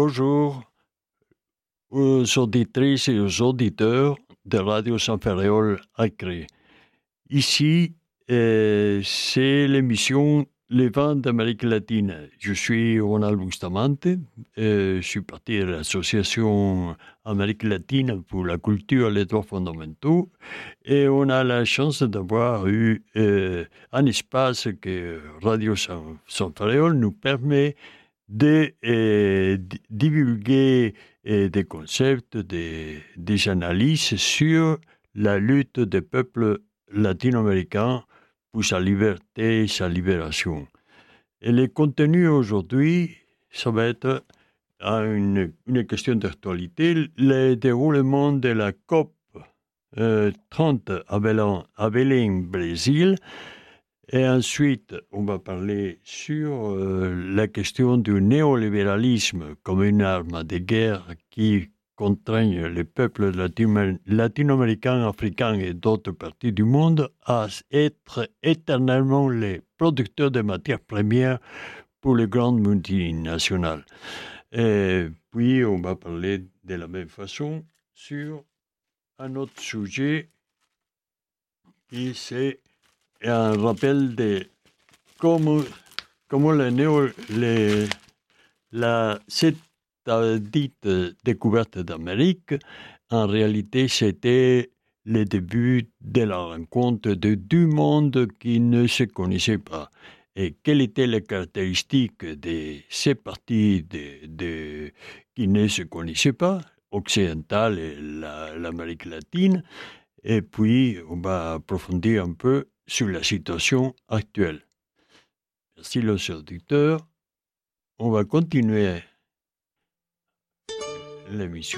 bonjour aux auditrices et aux auditeurs de Radio San Ferréol Acre. Ici, c'est l'émission Les Vents d'Amérique latine. Je suis Ronald Bustamante, je suis parti de l'Association Amérique latine pour la culture et les droits fondamentaux, et on a la chance d'avoir eu un espace que Radio San Ferréol nous permet de divulguer des concepts, des analyses sur la lutte des peuples latino-américains pour sa liberté et sa libération. Et le contenu aujourd'hui, ça va être une question d'actualité, le déroulement de la COP 30 à Belém, Brésil. Et ensuite, on va parler sur la question du néolibéralisme comme une arme de guerre qui contraigne les peuples latino-américains, africains et d'autres parties du monde à être éternellement les producteurs de matières premières pour les grandes multinationales. Et puis, on va parler de la même façon sur un autre sujet qui c'est un rappel de comment cette dite découverte d'Amérique, en réalité, c'était le début de la rencontre de deux mondes qui ne se connaissaient pas. Et quelles étaient les caractéristiques de ces parties qui ne se connaissaient pas, occidentale et l'Amérique latine. Et puis, on va approfondir un peu sur la situation actuelle. Merci les auditeurs. On va continuer l'émission.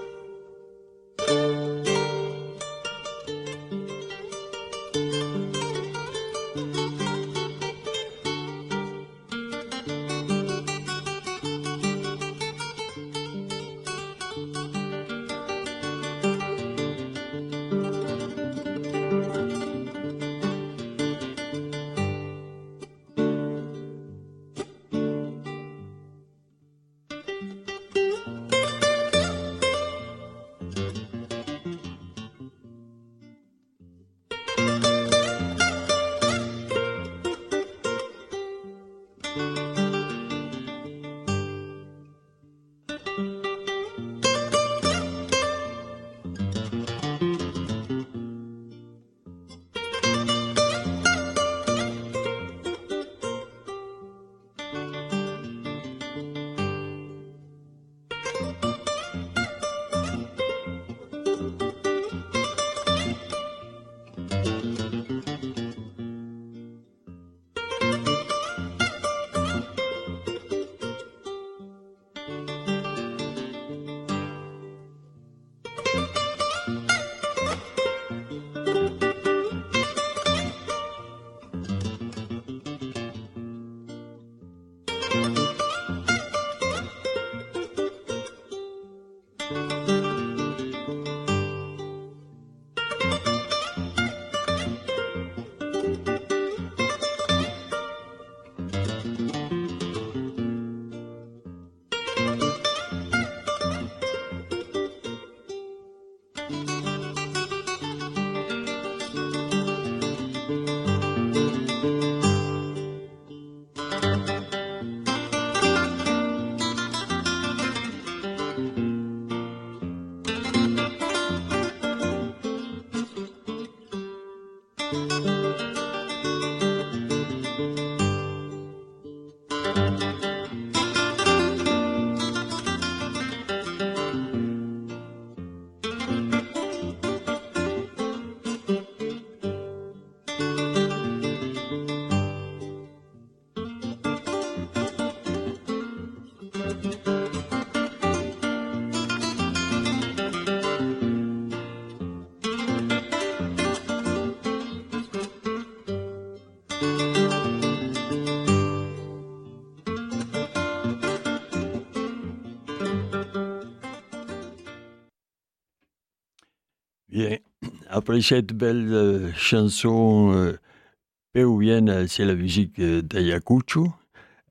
Bien, après cette belle chanson péruvienne, c'est la musique d'Ayacucho.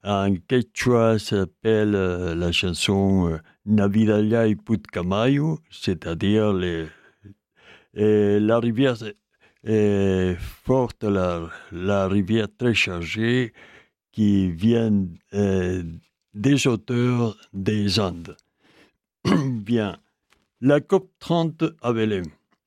En quechua, s'appelle la chanson Navidad y Putumayo, c'est-à-dire la rivière forte, la rivière très chargée qui vient des hauteurs des Andes. Bien, la COP 30 à Belém.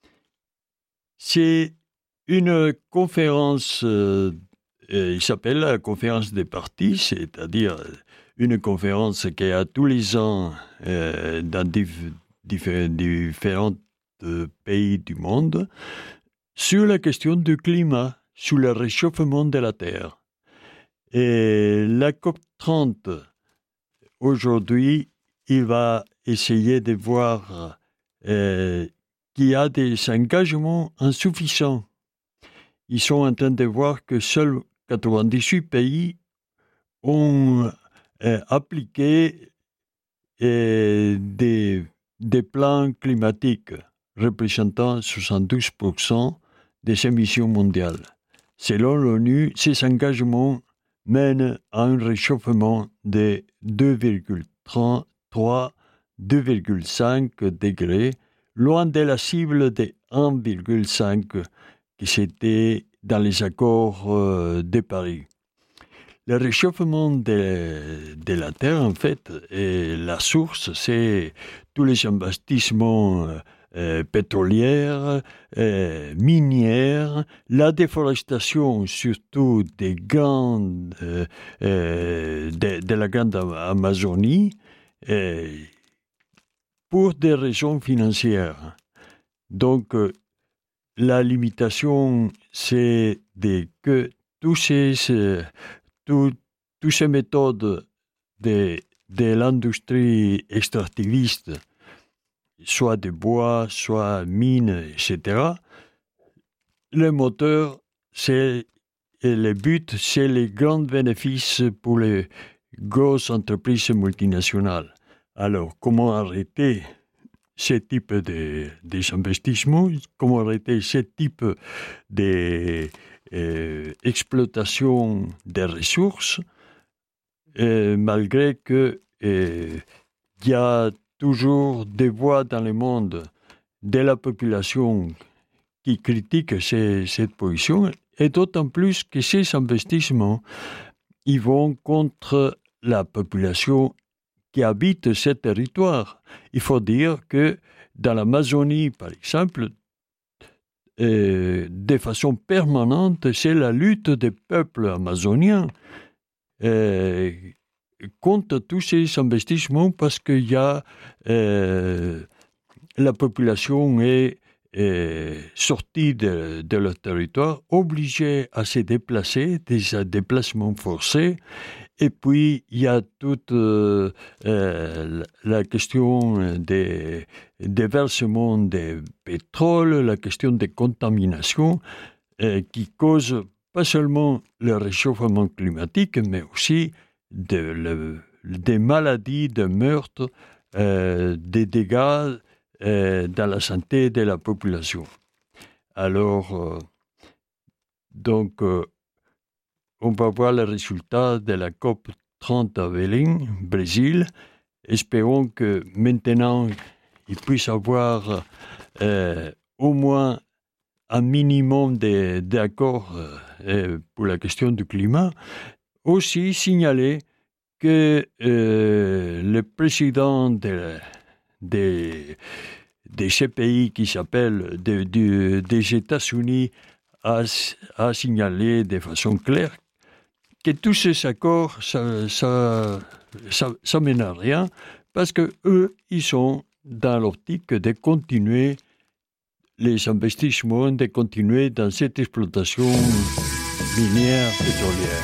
C'est une conférence, il s'appelle la conférence des partis, c'est-à-dire une conférence qui a tous les ans dans différents pays du monde sur la question du climat, sur le réchauffement de la Terre. Et la COP 30, aujourd'hui, il va essayer de voir qu'il y a des engagements insuffisants. Ils sont en train de voir que seuls 98 pays ont appliqué des plans climatiques représentant 72% des émissions mondiales. Selon l'ONU, ces engagements mènent à un réchauffement de 2,5 degrés, loin de la cible de 1,5 qui c'était dans les accords de Paris. Le réchauffement de la Terre, en fait, et la source, c'est tous les investissements pétrolières, minières, la déforestation, surtout de la grande Amazonie, pour des raisons financières. Donc, la limitation, c'est que toutes ces méthodes de l'industrie extractiviste, soit de bois, soit mines, etc., le moteur, et le but, c'est les grands bénéfices pour les grosses entreprises multinationales. Alors, comment arrêter ce type d'investissements, comment arrêter ce type d'exploitation des ressources, malgré qu'il y a toujours des voix dans le monde de la population qui critiquent cette position, et d'autant plus que ces investissements, ils vont contre la population qui habite ce territoire. Il faut dire que dans l'Amazonie, par exemple, de façon permanente, c'est la lutte des peuples amazoniens contre tous ces investissements parce qu'il y a la population est sortie de leur territoire, obligée à se déplacer, des déplacements forcés. Et puis, il y a toute la question des versements de pétrole, la question des contaminations qui causent pas seulement le réchauffement climatique, mais aussi des maladies, des meurtres, des dégâts dans la santé de la population. Alors, on va voir le résultat de la COP 30 à Belém, Brésil. Espérons que maintenant, il puisse y avoir au moins un minimum d'accords pour la question du climat. Aussi signaler que le président de ces pays qui s'appelle des États-Unis a signalé de façon claire que tous ces accords, ça mène à rien, parce que eux, ils sont dans l'optique de continuer les investissements, de continuer dans cette exploitation minière pétrolière.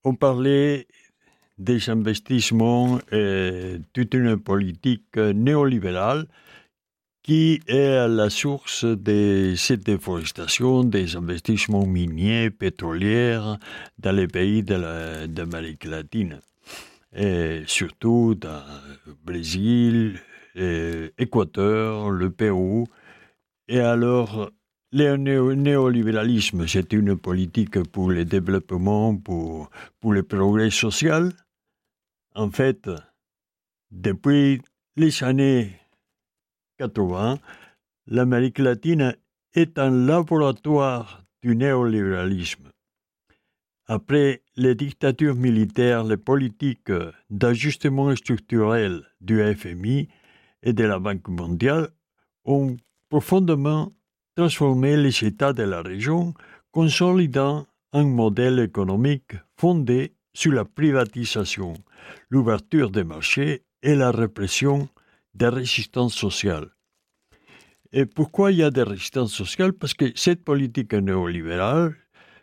on parlait des investissements et toute une politique néolibérale qui est à la source de cette déforestation, des investissements miniers, pétroliers dans les pays d'Amérique latine. Et surtout dans le Brésil, l'Équateur, le Pérou. Et alors, le néolibéralisme, c'est une politique pour le développement, pour le progrès social. En fait, depuis les années 80, l'Amérique latine est un laboratoire du néolibéralisme. Après les dictatures militaires, les politiques d'ajustement structurel du FMI et de la Banque mondiale ont profondément transformé les États de la région, consolidant un modèle économique fondé sur la privatisation, l'ouverture des marchés et la répression des résistances sociales. Et pourquoi il y a des résistances sociales? Parce que cette politique néolibérale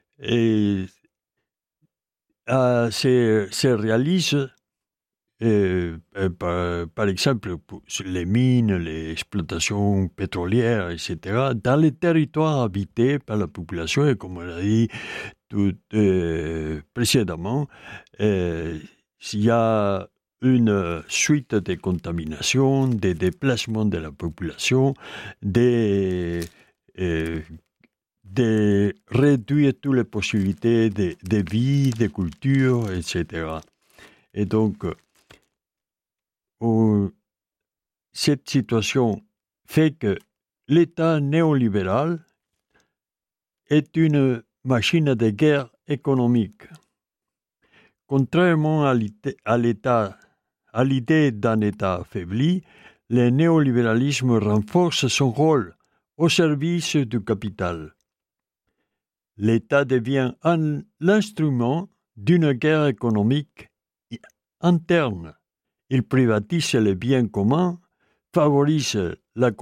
se réalise, par exemple, sur les mines, les exploitations pétrolières, etc., dans les territoires habités par la population, et comme on l'a dit précédemment, il y a une suite de contaminations, des déplacements de la population, de réduire toutes les possibilités de vie, de culture, etc. Et donc, cette situation fait que l'État néolibéral est une machine de guerre économique. Contrairement à l'idée d'un État affaibli, le néolibéralisme renforce son rôle au service du capital. L'État devient l'instrument d'une guerre économique interne. Il privatise les biens communs, favorise la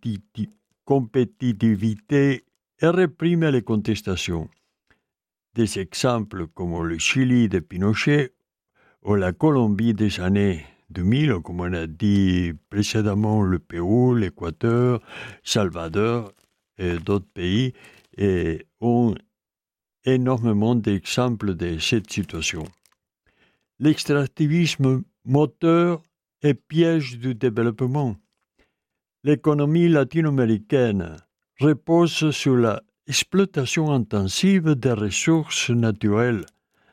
compétitivité et réprime les contestations. Des exemples comme le Chili de Pinochet ou la Colombie des années 2000, comme on a dit précédemment, le Pérou, l'Équateur, Salvador et d'autres pays ont énormément d'exemples de cette situation. L'extractivisme moteur et piège du développement. L'économie latino-américaine repose sur l'exploitation intensive des ressources naturelles.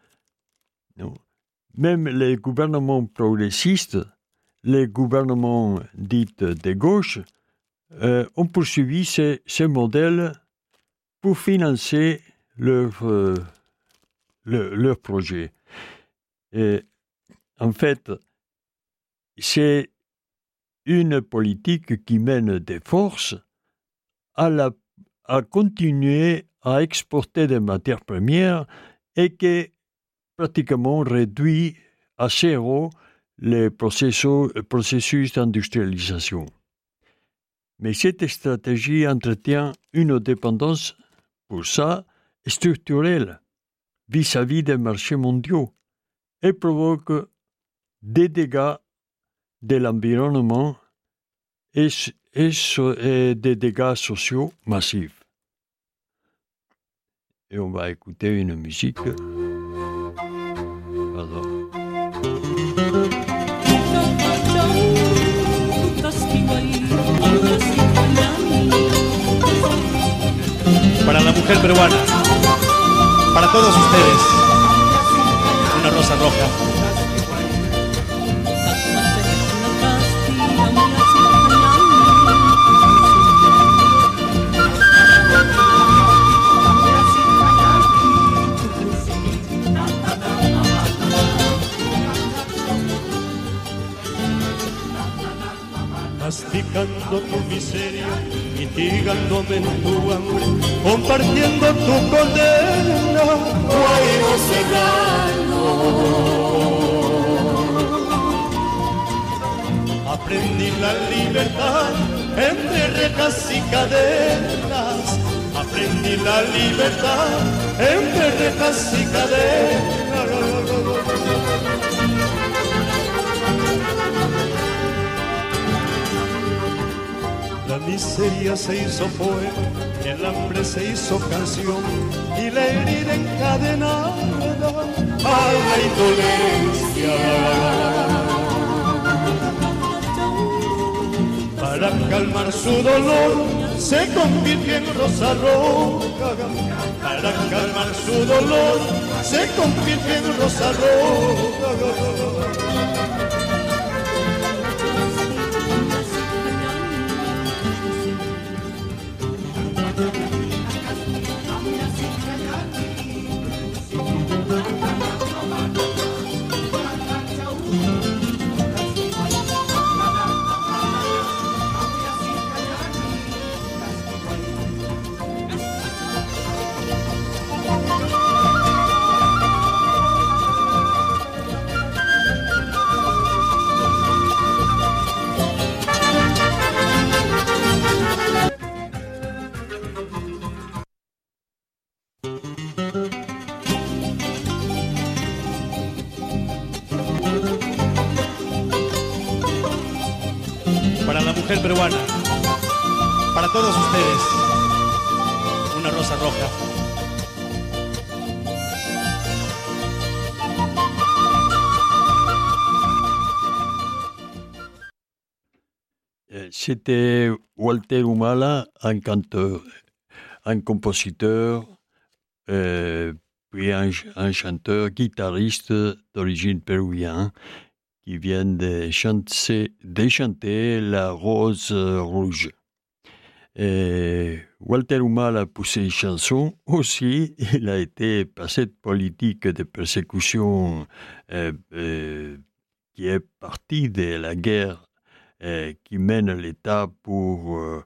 Même les gouvernements progressistes, les gouvernements dits de gauche, ont poursuivi ces modèles pour financer leurs projets. Et en fait, c'est une politique qui mène des forces à continuer à exporter des matières premières et qui pratiquement réduit à zéro les processus d'industrialisation. Mais cette stratégie entretient une dépendance, pour ça, structurelle vis-à-vis des marchés mondiaux et provoque des dégâts de l'environnement et des dégâts sociaux massifs. Et on va écouter une musique. Pardon. Para la mujer peruana, para todos ustedes, una rosa roja. Masticando tu miseria, mitigándome tu hambre, compartiendo tu condena, Guairo Serrano. Aprendí la libertad entre rejas y cadenas, aprendí la libertad entre rejas y cadenas. miseria se hizo poema, el hambre se hizo canción y la herida encadenada a la indolencia. Para calmar su dolor se convirtió en rosa roja. Para calmar su dolor se convirtió en rosa roja. Para la mujer peruana, para todos ustedes, una rosa roja. C'était Walter Humala, un canteur, un compositeur, puis un chanteur, guitariste d'origine péruvienne, qui vient de chanter La Rose Rouge. Et Walter Humala, pour ses chansons aussi, il a été par cette politique de persécution qui est partie de la guerre qui mène l'État pour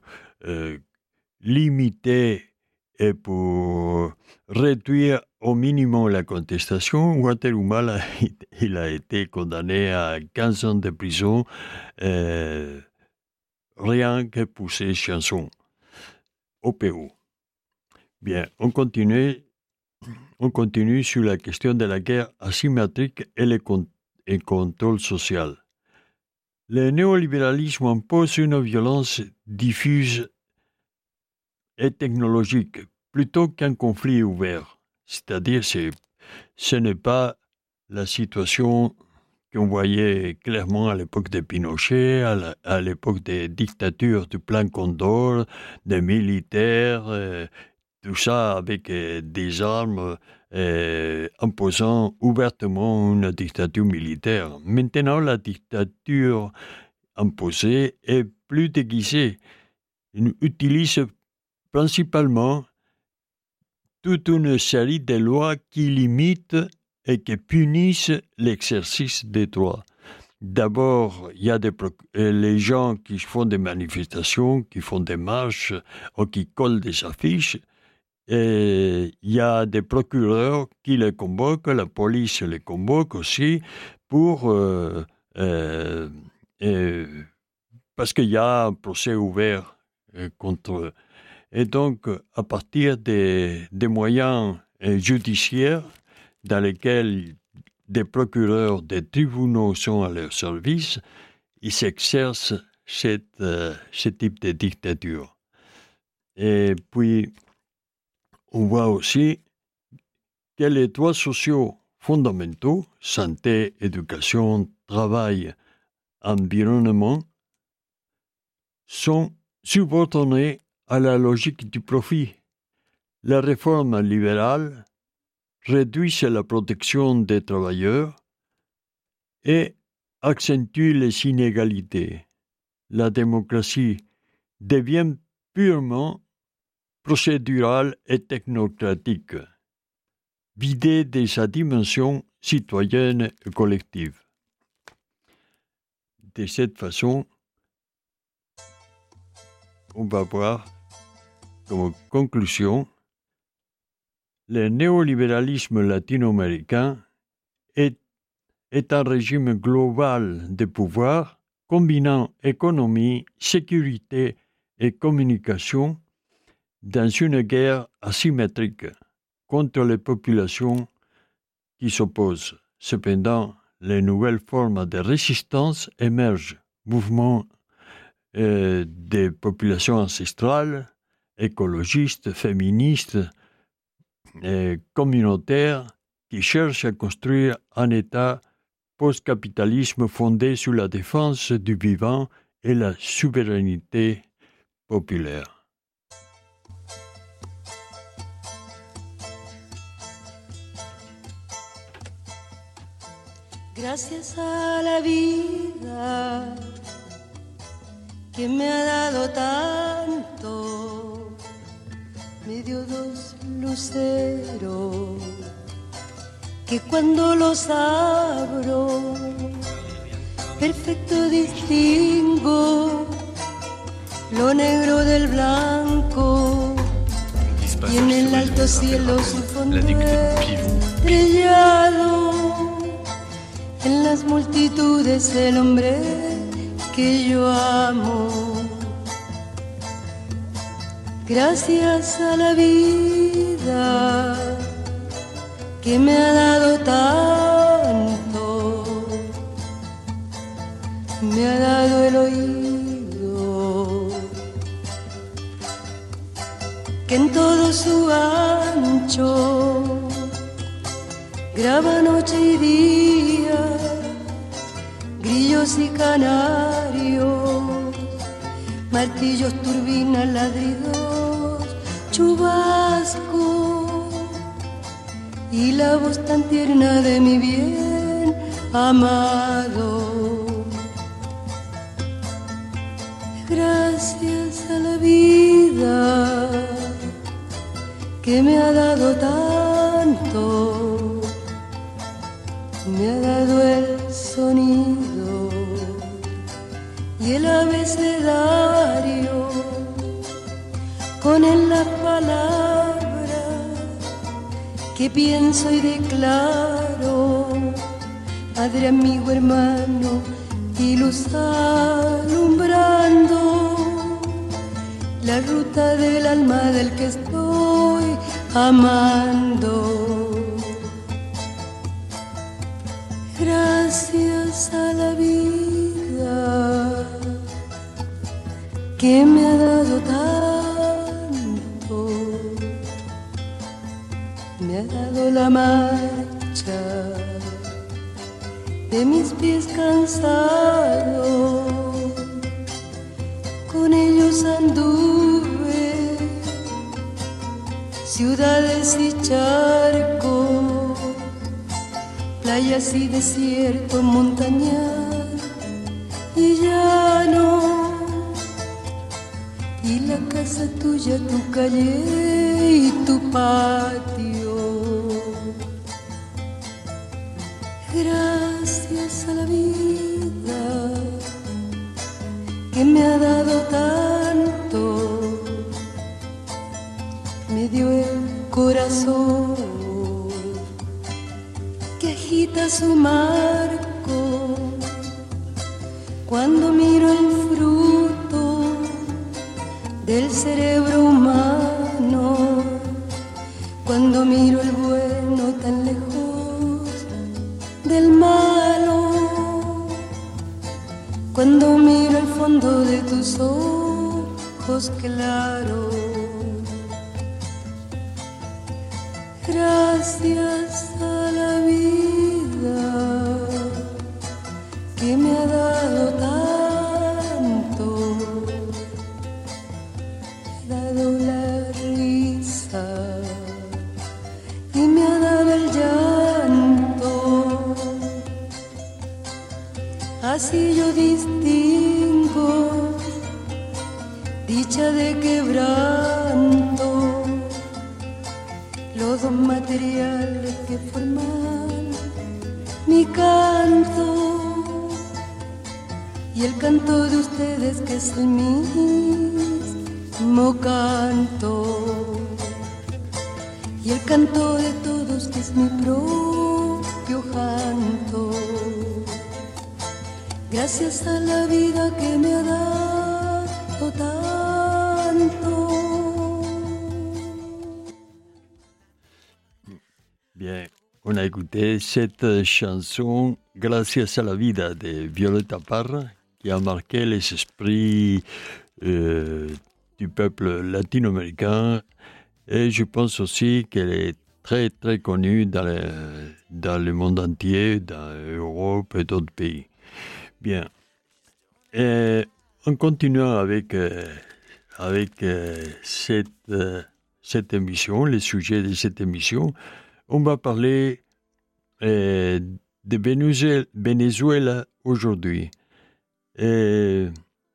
limiter et pour réduire au minimum la contestation. Walter Humala, il a été condamné à 15 ans de prison rien que pour ses chansons au Pérou. Bien, on continue sur la question de la guerre asymétrique et le contrôle social. Le néolibéralisme impose une violence diffuse et technologique plutôt qu'un conflit ouvert. C'est-à-dire, ce n'est pas la situation qu'on voyait clairement à l'époque de Pinochet, à l'époque des dictatures du Plan Condor, des militaires, tout ça avec des armes imposant ouvertement une dictature militaire. Maintenant, la dictature imposée est plus déguisée. Il utilise principalement toute une série de lois qui limitent et qui punissent l'exercice des droits. D'abord, il y a les gens qui font des manifestations, qui font des marches ou qui collent des affiches. Et il y a des procureurs qui les convoquent, la police les convoque aussi pour parce qu'il y a un procès ouvert contre eux. Et donc, à partir des moyens judiciaires dans lesquels des procureurs, des tribunaux sont à leur service, ils s'exercent ce type de dictature. Et puis, on voit aussi que les droits sociaux fondamentaux, santé, éducation, travail, environnement, sont subordonnés à la logique du profit. La réforme libérale réduit la protection des travailleurs et accentue les inégalités. La démocratie devient purement procédurale et technocratique, vidée de sa dimension citoyenne et collective. De cette façon, on va voir comme conclusion, le néolibéralisme latino-américain est un régime global de pouvoir combinant économie, sécurité et communication dans une guerre asymétrique contre les populations qui s'opposent. Cependant, les nouvelles formes de résistance émergent, mouvements des populations ancestrales, écologistes, féministes, communautaires, qui cherchent à construire un État post-capitalisme fondé sur la défense du vivant et la souveraineté populaire. Gracias a la vida que me ha dado tanto, me dio dos luceros que cuando los abro perfecto distingo lo negro del blanco y en el alto cielo su fondo estrellado, en las multitudes el hombre que yo amo. Gracias a la vida que me ha dado tanto, me ha dado el oído que en todo su ancho graba noche y día, grillos y canarios, martillos, turbinas, ladridos, chubasco y la voz tan tierna de mi bien amado. Gracias a la vida que me ha dado tanto, me ha dado el sonido y el abecedario, con él las palabras que pienso y declaro, padre, amigo, hermano y luz alumbrando la ruta del alma del que estoy amando. Gracias a la vida que me ha dado tanto, me ha dado la marcha de mis pies cansados, con ellos anduve ciudades y charcos, playas y desiertos, montañas y llano, y la casa tuya, tu calle y tu patio. Gracias a la vida que me ha dado tanto, me dio el corazón que agita su marco cuando miro el fruto del cerebro humano, cuando miro el bueno tan lejos del malo, cuando miro el fondo de tus ojos claros. Gracias a la vida que me ha dado tanto, me ha dado la risa y me ha dado el llanto. Así yo distingo dicha de quebranto, los dos materiales que forman mi canto y el canto de ustedes que es el mismo canto, y el canto de todos que es mi propio canto. Gracias a la vida que me ha dado tanto. Bien, on a écouté cette chanson Gracias a la vida de Violeta Parra, qui a marqué les esprits du peuple latino-américain. Et je pense aussi qu'elle est très, très connue dans le monde entier, dans l'Europe et d'autres pays. Bien. Et en continuant avec cette émission, les sujets de cette émission, on va parler de Venezuela aujourd'hui. Et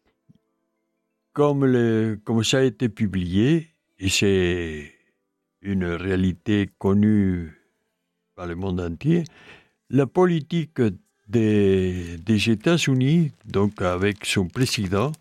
comme ça a été publié, et c'est une réalité connue par le monde entier, la politique des États-Unis, donc avec son président,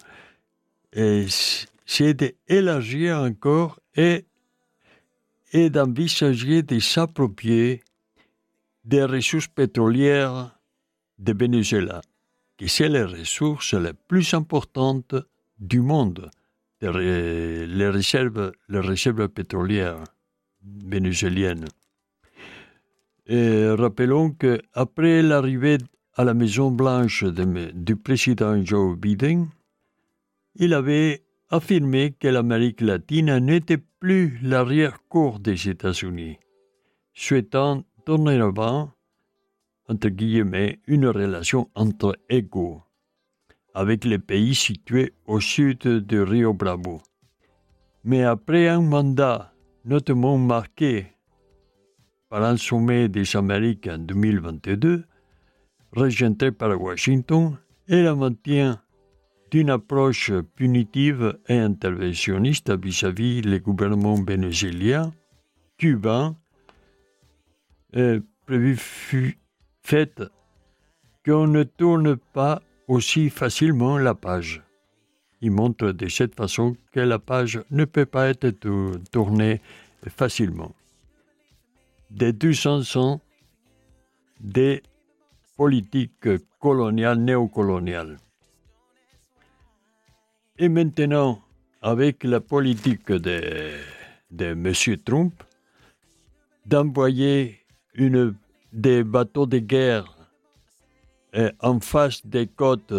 c'est d'élargir encore et d'envisager de s'approprier des ressources pétrolières de Venezuela, qui c'est les ressources les plus importantes du monde, les réserves pétrolières vénézuéliennes. Et rappelons qu'après l'arrivée à la Maison-Blanche du président Joe Biden, il avait affirmé que l'Amérique latine n'était plus l'arrière-cour des États-Unis, souhaitant dorénavant, entre guillemets, une relation entre égaux avec les pays situés au sud du Rio Bravo. Mais après un mandat notamment marqué par un sommet des Amériques en 2022, rejeté par Washington, et le maintien d'une approche punitive et interventionniste vis-à-vis le gouvernement vénézuélien, cubain, prévu fait qu'on ne tourne pas aussi facilement la page. Il montre de cette façon que la page ne peut pas être tournée facilement. Des 200 ans des politiques coloniales, néocoloniales. Et maintenant, avec la politique de M. Trump, d'envoyer des bateaux de guerre en face des côtes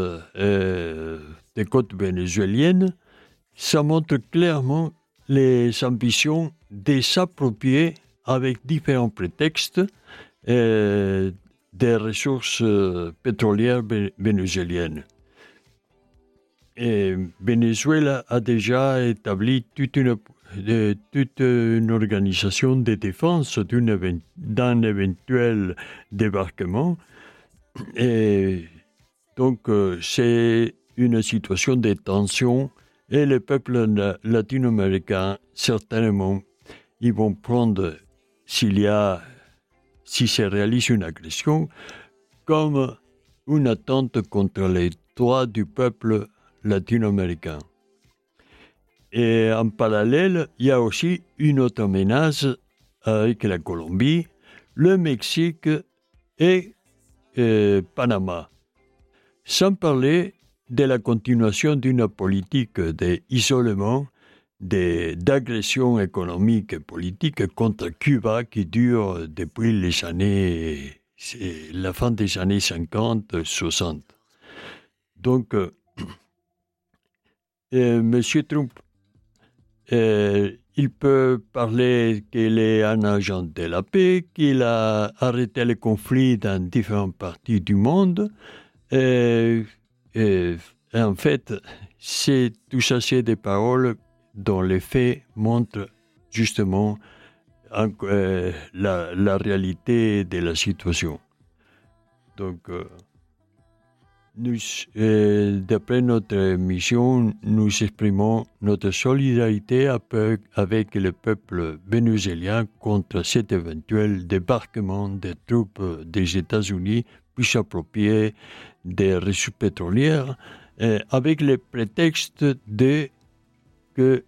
vénézuéliennes, ça montre clairement les ambitions de s'approprier avec différents prétextes des ressources pétrolières vénézuéliennes. Et Venezuela a déjà établi toute une organisation de défense d'un éventuel débarquement. Et donc, c'est une situation de tension et les peuples latino-américains, certainement, ils vont prendre, si se réalise une agression, comme une attente contre les droits du peuple latino-américain. Et en parallèle, il y a aussi une autre menace avec la Colombie, le Mexique et Panama. Sans parler de la continuation d'une politique d'isolement, d'agression économique et politique contre Cuba qui dure depuis la fin des années 50-60. Donc, M. Trump, il peut parler qu'il est un agent de la paix, qu'il a arrêté les conflits dans différentes parties du monde. Et en fait, tout ça, c'est des paroles dont les faits montrent justement la réalité de la situation. Donc, d'après notre mission, nous exprimons notre solidarité avec le peuple vénézuélien contre cet éventuel débarquement des troupes des États-Unis puis s'approprier des ressources pétrolières avec le prétexte qu'il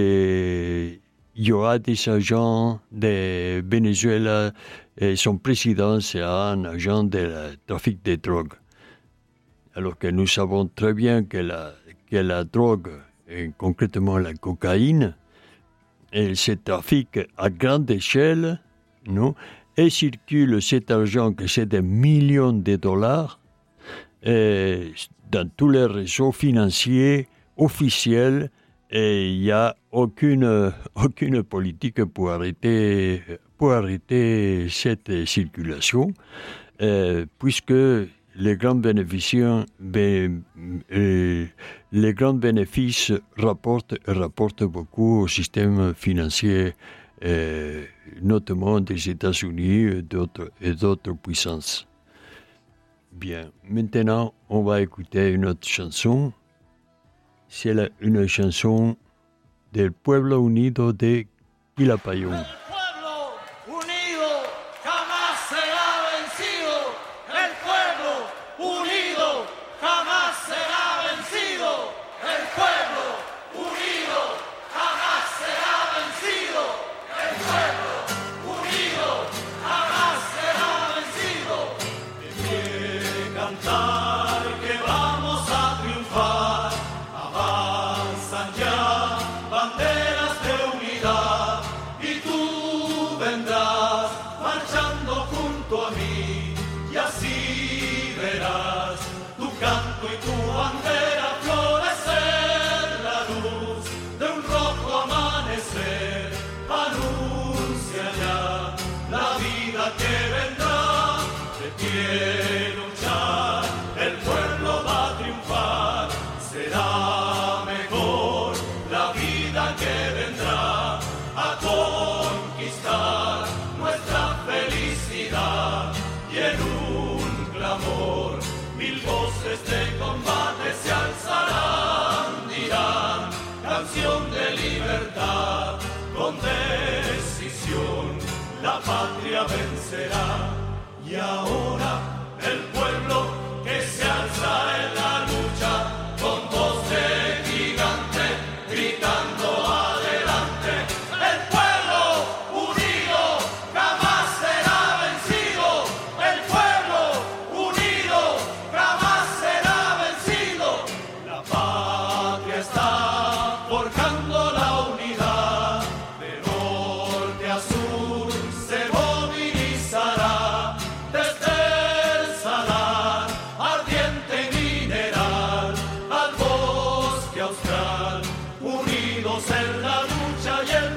y aura des agents de Venezuela et son président sera un agent de trafic de drogue. Alors que nous savons très bien que la drogue, et concrètement la cocaïne, elle se trafique à grande échelle, non? Et circule cet argent, que c'est des millions de dollars, dans tous les réseaux financiers officiels et il n'y a aucune politique pour arrêter cette circulation, puisque les grands bénéfices rapportent beaucoup au système financier, notamment des États-Unis et d'autres puissances. Bien, maintenant, on va écouter une autre chanson. C'est une chanson del Pueblo Unido de Quilapayún. La patria vencerá y ahora el pueblo que se alza en la lucha con voz de gigante gritando adelante. El pueblo unido jamás será vencido. El pueblo unido jamás será vencido. La patria está forjando la unidad de norte a sur. Se movilizará desde el salar, ardiente mineral, al bosque austral. Unidos en la lucha y el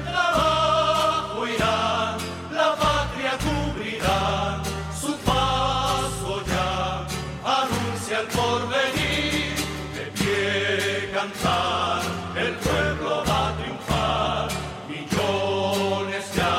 trabajo irán, la patria cubrirán su paso ya. Anuncia el porvenir, de pie cantar, el pueblo va a triunfar. Millones ya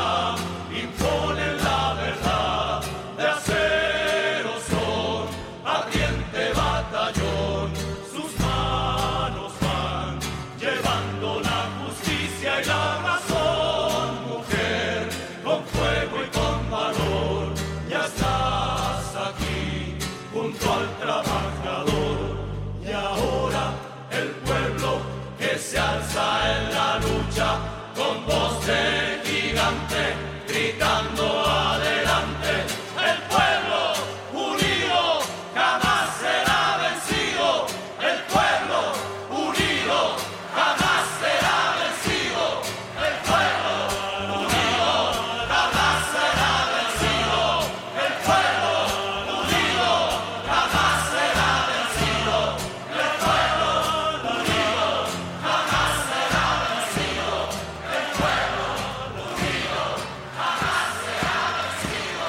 imponen la verdad, de acero son, ardiente batallón, sus manos van, llevando la justicia y la razón, mujer, con fuego y con valor, ya estás aquí, junto al trabajador, y ahora el pueblo que se alza en la lucha, con voz de gigante, gritando adelante. El pueblo unido jamás será vencido. El pueblo unido jamás será vencido. El pueblo unido jamás será vencido. El pueblo unido jamás será vencido. El pueblo unido jamás será vencido. El pueblo unido jamás será vencido.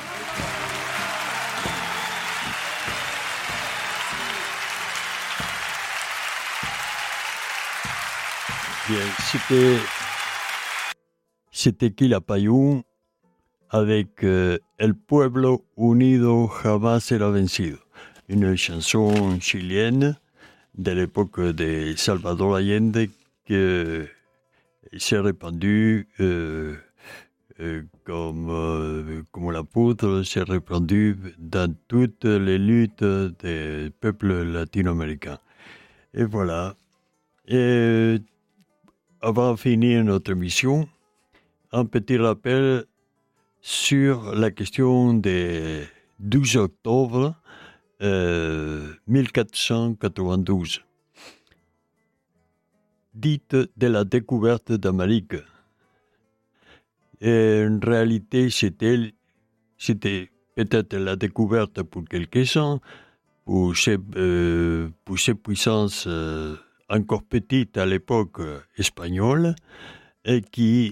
Bien, c'était Quilapayún avec El Pueblo Unido Jamás Será Vencido, une chanson chilienne de l'époque de Salvador Allende qui s'est répandue comme la poudre, s'est répandue dans toutes les luttes des peuples latino-américains. Et voilà. Et avant de finir notre émission, un petit rappel sur la question du 12 octobre 1492, dite de la découverte d'Amérique. Et en réalité, c'était peut-être la découverte pour quelques-uns, pour ces puissances encore petites à l'époque espagnole, et qui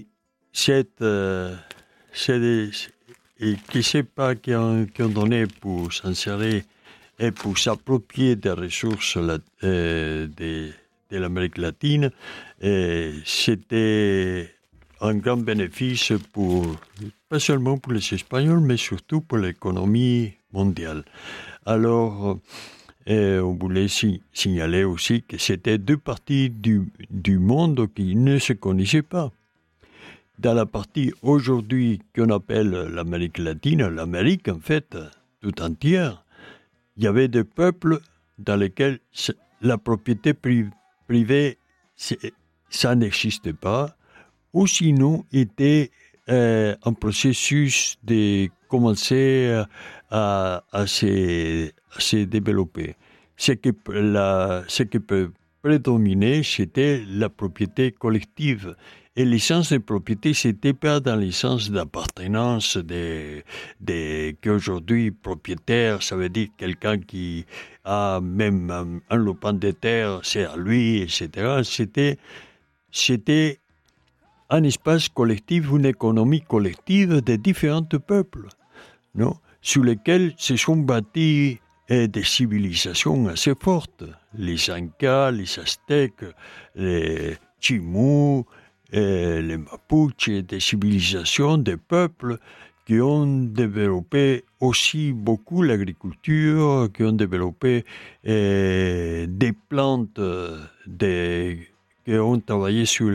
ont donné pour s'insérer et pour s'approprier des ressources de l'Amérique latine, et c'était un grand bénéfice pas seulement pour les Espagnols, mais surtout pour l'économie mondiale. Alors, on voulait signaler aussi que c'était deux parties du monde qui ne se connaissaient pas. Dans la partie aujourd'hui qu'on appelle l'Amérique latine, l'Amérique en fait, tout entière, il y avait des peuples dans lesquels la propriété privée, ça n'existait pas, ou sinon était un processus de commencer à se développer. Ce qui peut prédominer, c'était la propriété collective. Et le sens de propriété, c'était pas dans le sens d'appartenance qu'aujourd'hui, propriétaire, ça veut dire quelqu'un qui a même un lopin de terre, c'est à lui, etc. C'était un espace collectif, une économie collective de différents peuples, non, sur lesquels se sont bâties des civilisations assez fortes. Les Incas, les Aztèques, les Chimú, les Mapuches, des civilisations, des peuples qui ont développé aussi beaucoup l'agriculture, qui ont développé des plantes, qui ont travaillé sur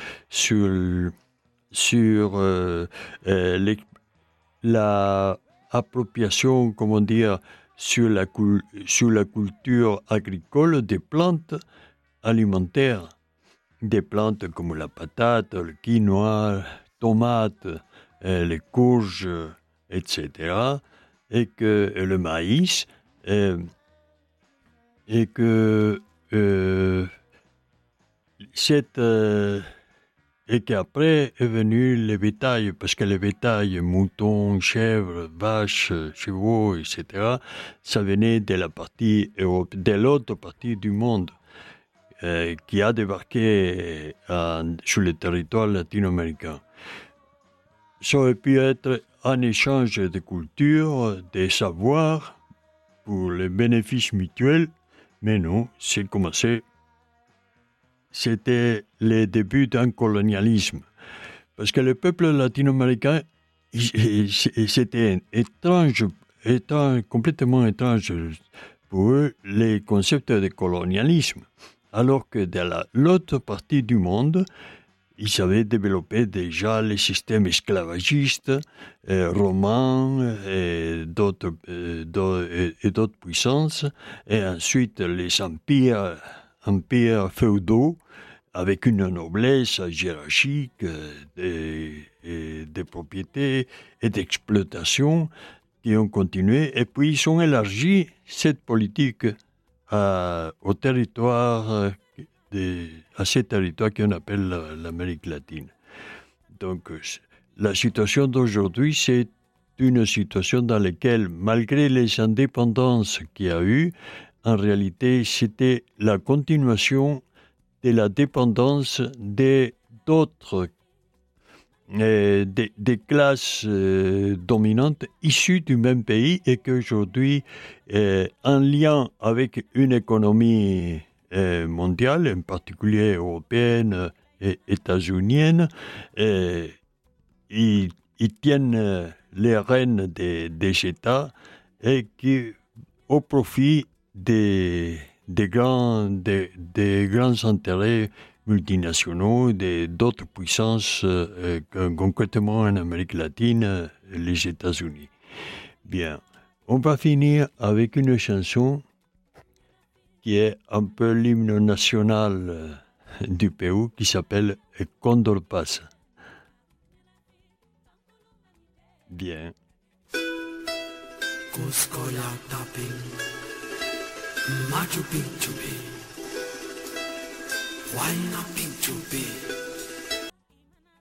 la appropriation, comment dire, sur la culture agricole des plantes alimentaires. Des plantes comme la patate, le quinoa, tomates, les courges, etc. Et le maïs, et qu'après est venu le bétail, parce que le bétail, moutons, chèvres, vaches, chevaux, etc., ça venait de l'autre partie du monde. Qui a débarqué sur le territoire latino-américain. Ça aurait pu être un échange de culture, de savoirs, pour les bénéfices mutuels, mais non, c'était le début d'un colonialisme. Parce que le peuple latino-américain, c'était complètement étrange pour eux, les concepts de colonialisme. Alors que dans l'autre partie du monde, ils avaient développé déjà les systèmes esclavagistes, romains et d'autres puissances, et ensuite les empires féodaux, avec une noblesse hiérarchique des propriétés et d'exploitation qui ont continué, et puis ils ont élargi cette politique à ces territoires qu'on appelle l'Amérique latine. Donc, la situation d'aujourd'hui, c'est une situation dans laquelle, malgré les indépendances qu'il y a eu, en réalité, c'était la continuation de la dépendance d'autres des classes dominantes issues du même pays, et qu'aujourd'hui, en lien avec une économie mondiale, en particulier européenne et états-unienne, ils tiennent les rênes des États, et qui, au profit des grands intérêts multinationaux, d'autres puissances, concrètement en Amérique latine, les États-Unis. Bien, on va finir avec une chanson qui est un peu l'hymne national du Pérou, qui s'appelle Condor Pasa. Bien. Cusco Tapin, Machu Picchu, Huayna Picchu.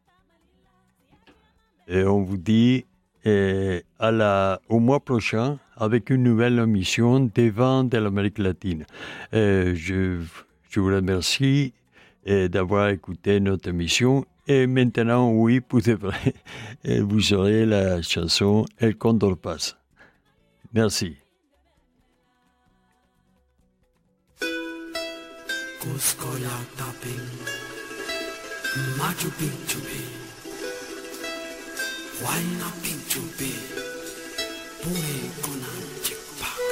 Et on vous dit au mois prochain, avec une nouvelle émission des vents de l'Amérique latine. Je vous remercie d'avoir écouté notre émission. Et maintenant, oui, pour de vrai, vous aurez la chanson El Condor Pasa. Merci. Cusco la tapin, Machu Picchu be, Huayna Picchu be, Puri Conan Chikpaca.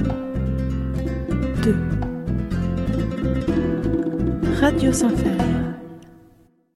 Radio Saint-Fer.